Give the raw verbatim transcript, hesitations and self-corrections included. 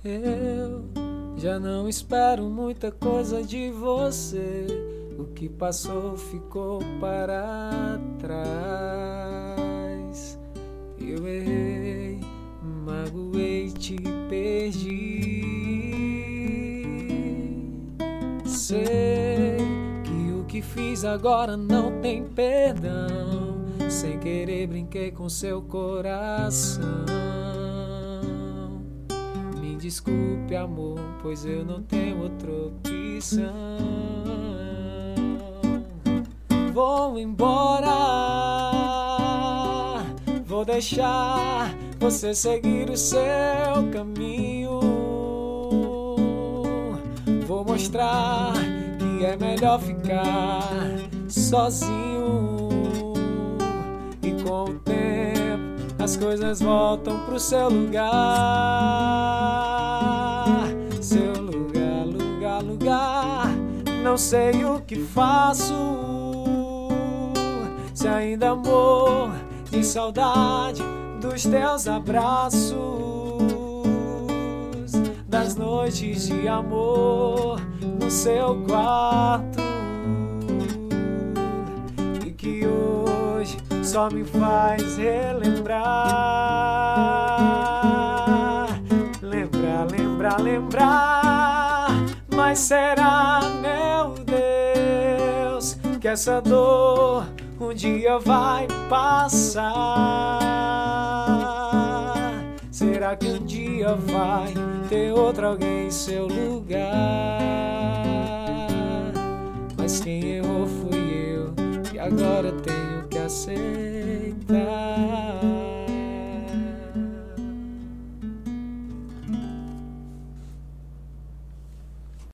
Eu já não espero muita coisa de você. O que passou ficou para trás. Eu errei, magoei, te perdi. Sei que o que fiz agora não tem perdão. Sem querer brinquei com seu coração. Me desculpe, amor, pois eu não tenho outra opção. Vou embora, vou deixar você seguir o seu caminho. Vou mostrar que é melhor ficar sozinho. E com o tempo as coisas voltam pro seu lugar. Seu lugar, lugar, lugar. Não sei o que faço. Se ainda amor de saudade dos teus abraços, das noites de amor no seu quarto, e que hoje só me faz relembrar, lembrar, lembrar, lembrar. Mas será, meu Deus, que essa dor um dia vai passar? Será que um dia vai ter outro alguém em seu lugar? Mas quem errou fui eu, e agora tenho que aceitar.